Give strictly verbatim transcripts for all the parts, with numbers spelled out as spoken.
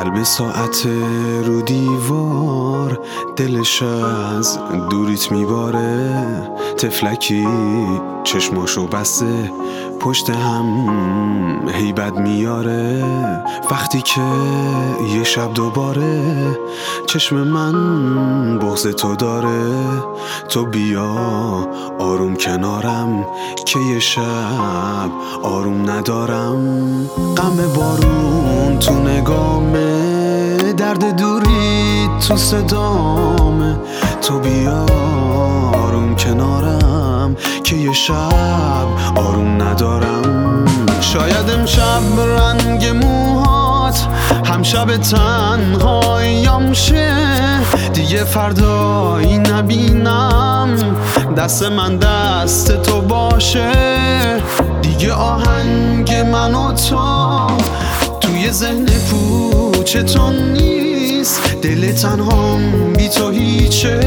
قلب ساعت رو دیوار دلش از دوریت میباره، تفلکی چشماشو بسته پشت هم هیبت میاره. وقتی که یه شب دوباره چشم من بغض تو داره، تو بیا آروم کنارم که یه شب آروم ندارم. غم بارون تو نگامه، درد دوری تو صدامه، تو بیا آروم کنارم که یه شب آروم ندارم. شاید امشب رنگ موهات هم شب تنهاییم شه، دیگه فردایی نبینم دست من دست تو باشه. دیگه آهنگ من و تو توی ذهن پوچتون نیست، دل تنهام بی تو هیچه،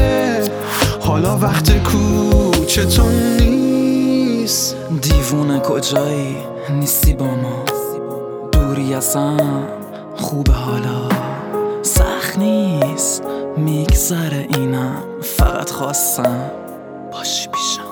حالا وقت کوچتون نیست. دیوونه کجایی نیستی با ما، دوری ازم خوبه حالا، سخت نیست میگذره اینم، فقط خواستم باشی پیشم.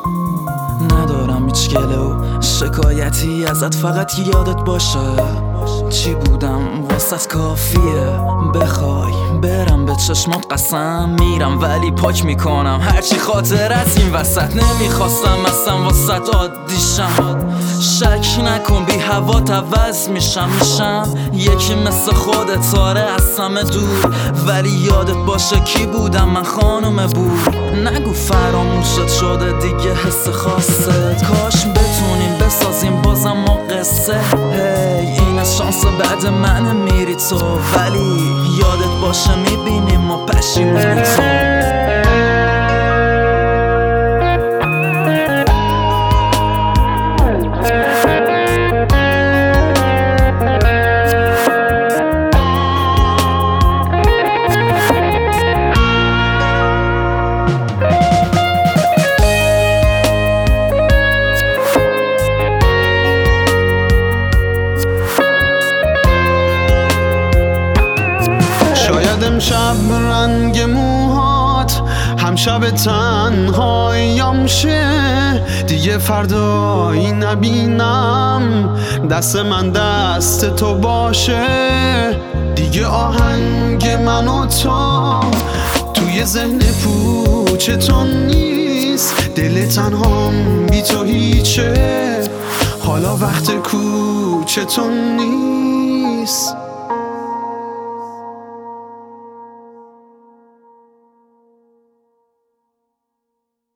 ندارم هیچ گله و شکایتی ازت، فقط یادت باشه چی بودم واسط کافیه. بخوای برم به چشمات قسم میرم، ولی پاک میکنم هرچی خاطر از این وسط. نمیخواستم اصلا واسط عادیشم، شک نکن بی هوات عوض میشم میشم یکی مثل خودت، آره از همه دور، ولی یادت باشه کی بودم من، خانم بود. نگو فراموشت شده دیگه حس خاصه، کاش بتونیم بسازیم بازم ما قصه. هی این از شانس بعد من میری تو، ولی یادت باشه میبینیم ما پشیمونی تو. امشب رنگ موهات هم شب تنهاییم شه، دیگه فردایی نبینم دست من دست تو باشه. دیگه آهنگ من و تو توی ذهن پوچتون نیست، دل تنهام بی تو هیچه، حالا وقت کوچتون نیست.